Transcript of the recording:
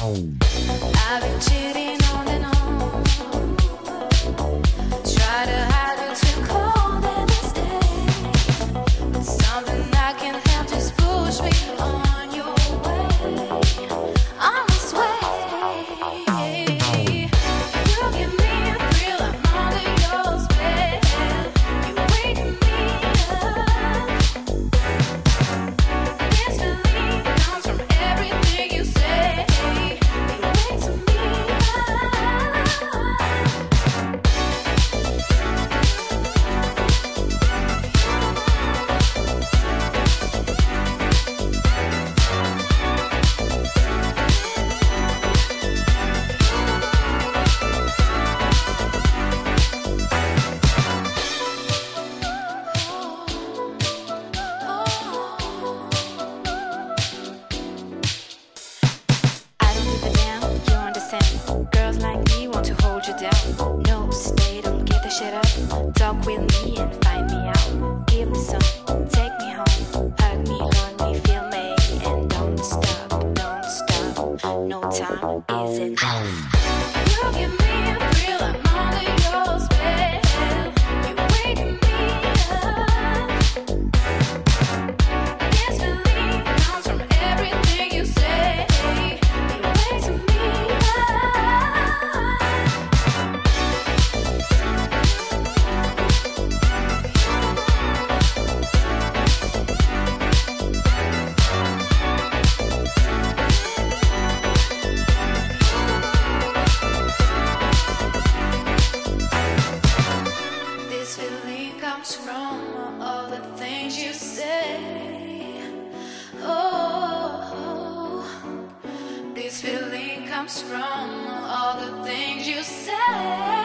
I've been cheating on and on. Try to hide it too cold in this day. Something I can help, just push me on your way. On this way. You give me a thrill, I'm under your spell. You wake me up. This feeling comes from everything you say. It wakes me I don't give a damn, you understand. Girls like me want to hold you down. No, stay, don't get the shit up. Talk with me and find me out. Give me some, take me home. Hug me, hold me, feel me. And don't stop, don't stop. No time is enough. You give me a thrill, I'm under your spell. You wake me up. This feeling comes from everything you say. It wakes me up. This feeling comes from all the things you say. Oh, this feeling comes from all the things you say.